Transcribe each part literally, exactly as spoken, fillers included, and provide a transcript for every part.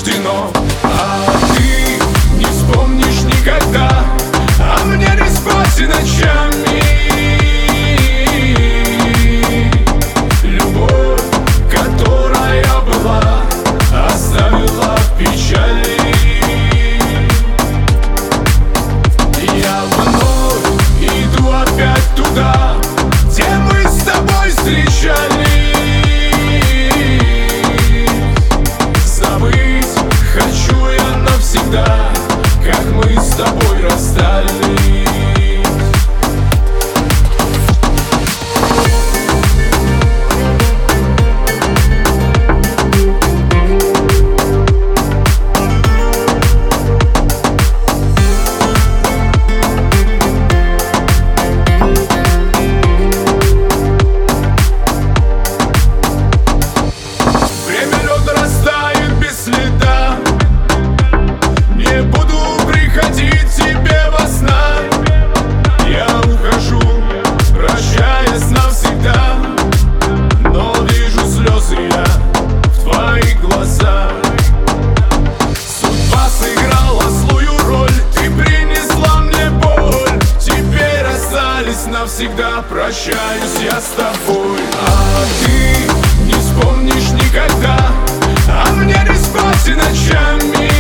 суждено. А ты не вспомнишь никогда, а мне не спать и ночами. Любовь, которая была, оставила в печали. Я вновь иду опять туда, где мы с тобой встречались. Забыть хочу я навсегда, как мы с тобой расстались. Навсегда прощаюсь я с тобой, а ты не вспомнишь никогда, а мне не спать и ночами.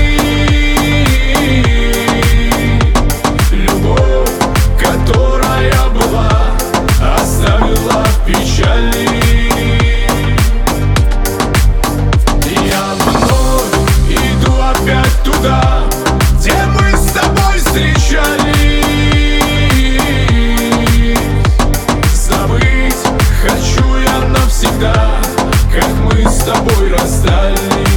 Любовь, которая была, оставила в печали. Я вновь иду опять туда, где мы с тобой встречались. Навсегда, как мы с тобой расстались.